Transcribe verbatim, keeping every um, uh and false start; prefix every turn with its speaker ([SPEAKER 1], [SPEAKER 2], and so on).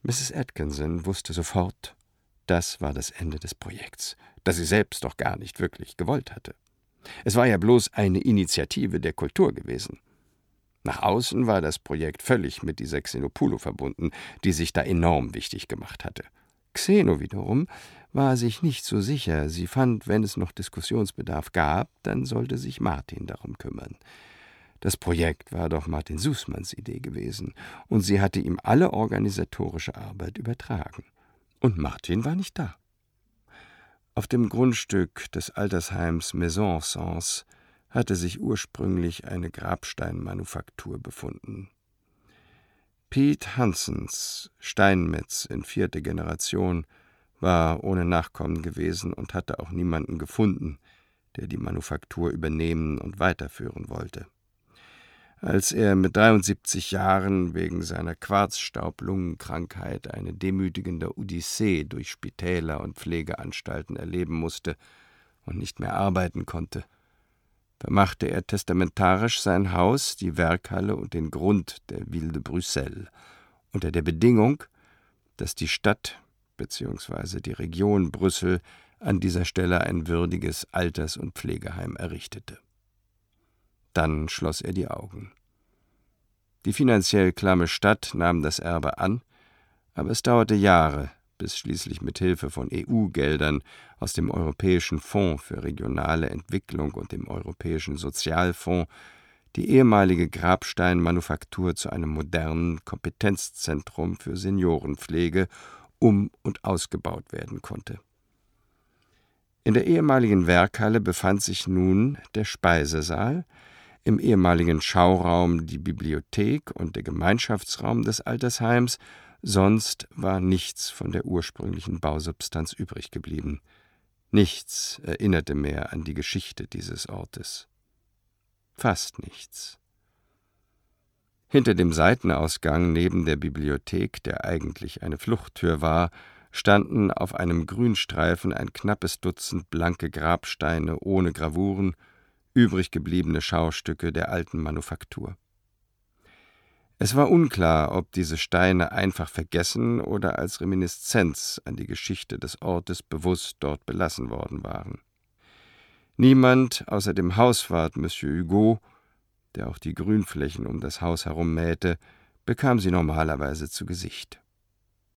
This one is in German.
[SPEAKER 1] Misses Atkinson wusste sofort, das war das Ende des Projekts, das sie selbst doch gar nicht wirklich gewollt hatte. Es war ja bloß eine Initiative der Kultur gewesen. Nach außen war das Projekt völlig mit dieser Xenopulo verbunden, die sich da enorm wichtig gemacht hatte. Xeno wiederum war sich nicht so sicher. Sie fand, wenn es noch Diskussionsbedarf gab, dann sollte sich Martin darum kümmern. Das Projekt war doch Martin Sußmanns Idee gewesen, und sie hatte ihm alle organisatorische Arbeit übertragen. Und Martin war nicht da. Auf dem Grundstück des Altersheims Maison Sens hatte sich ursprünglich eine Grabsteinmanufaktur befunden. Piet Hansens, Steinmetz in vierte Generation, war ohne Nachkommen gewesen und hatte auch niemanden gefunden, der die Manufaktur übernehmen und weiterführen wollte. Als er mit dreiundsiebzig Jahren wegen seiner Quarzstaub-Lungenkrankheit eine demütigende Odyssee durch Spitäler und Pflegeanstalten erleben musste und nicht mehr arbeiten konnte, vermachte er testamentarisch sein Haus, die Werkhalle und den Grund der Ville de Bruxelles, unter der Bedingung, dass die Stadt bzw. die Region Brüssel an dieser Stelle ein würdiges Alters- und Pflegeheim errichtete. Dann schloss er die Augen. Die finanziell klamme Stadt nahm das Erbe an, aber es dauerte Jahre, bis schließlich mit Hilfe von E U-Geldern aus dem Europäischen Fonds für regionale Entwicklung und dem Europäischen Sozialfonds die ehemalige Grabsteinmanufaktur zu einem modernen Kompetenzzentrum für Seniorenpflege um- und ausgebaut werden konnte. In der ehemaligen Werkhalle befand sich nun der Speisesaal, im ehemaligen Schauraum die Bibliothek und der Gemeinschaftsraum des Altersheims. Sonst war nichts von der ursprünglichen Bausubstanz übrig geblieben. Nichts erinnerte mehr an die Geschichte dieses Ortes. Fast nichts. Hinter dem Seitenausgang neben der Bibliothek, der eigentlich eine Fluchttür war, standen auf einem Grünstreifen ein knappes Dutzend blanke Grabsteine ohne Gravuren, übrig gebliebene Schaustücke der alten Manufaktur. Es war unklar, ob diese Steine einfach vergessen oder als Reminiszenz an die Geschichte des Ortes bewusst dort belassen worden waren. Niemand außer dem Hauswart Monsieur Hugo, der auch die Grünflächen um das Haus herum mähte, bekam sie normalerweise zu Gesicht.